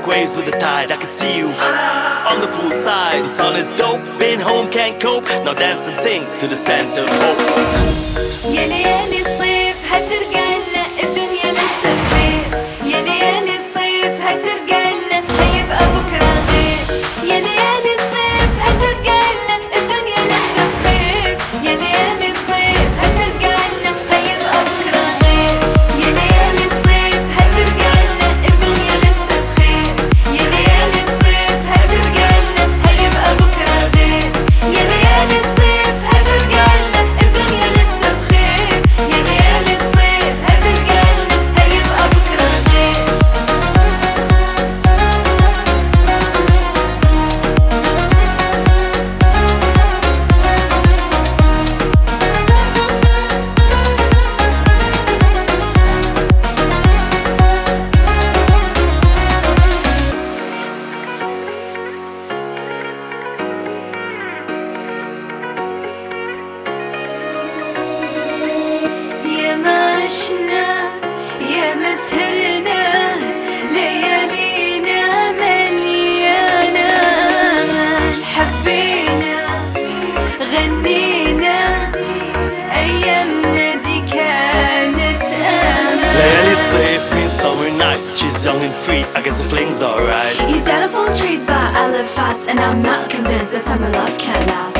waves with the tide. I could see you on the poolside. The sun is dope, been home, can't cope. Now dance and sing to the scent of hope. يا ليالي الصيف هترجعلنا الدنيا لسه بخير. يا ليالي الصيف هترجعلنا هيبقى بكرة غير. يا ليالي الصيف هترجعلنا الدنيا لسه بخير. يا ليالي الصيف هترجعلنا هيبقى بكرة غير. يا ليالي الصيف هترجعلنا الدنيا لسه بخير. يا ليالي الصيف هترجعلنا هيبقى بكرة غير. يا ليالي الصيف هترجعلنا الدنيا لسه بخير. يا ليالي الصيف هترجعلنا هيبقى بكرة غير. يا ما عشنا يا ما سهرنا ليالينا مليانة. حبينا غنينا أيامنا دي كانت أمان. ليالي الصيف means summer nights. She's young and free, I guess the fling's alright. He's down on full trees but I live fast and I'm not convinced that summer love can last.